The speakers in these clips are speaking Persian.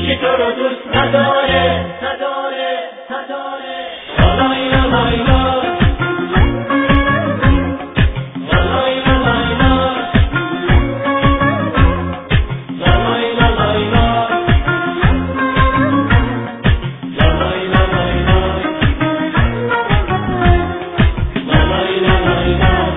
هیچی تو رو دوست نداره لالای لالای لای لالای لالای لای لالای لالای لای لالای لالای لای لالای لالای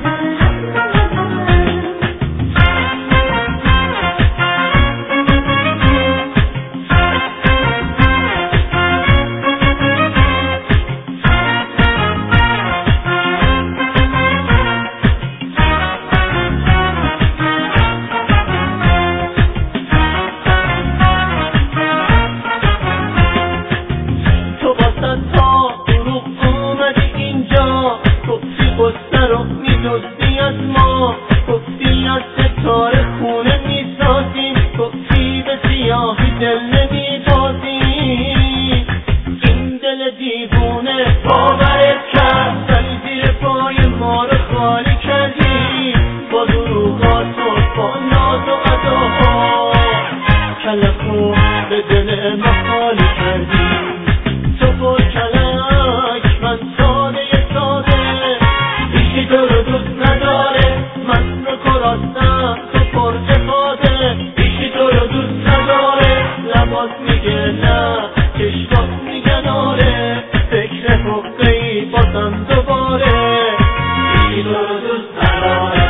گفتی از ما، گفتی از ستاره خونه میسازیم، گفتی به سیاهی دل نمیبازیم. این دل دیوونه باورت کرد، زدی زیر پای ما رو خالی کردی با دروغات و با ناز و اداها، کلکو به دل ما خالی کردی. تو با کلک من ساده هیچی تو رو دوست نداره، من رو کراستم تو پر افاده. هیچی تو رو دوست نداره، لباس میگه نه چشمات میگن آره، فکر حقی بازم دوباره. هیچی تو رو دوست نداره.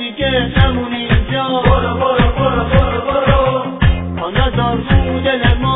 نمون اینجا، برو برو برو برو برو، تا نزار رو دل ما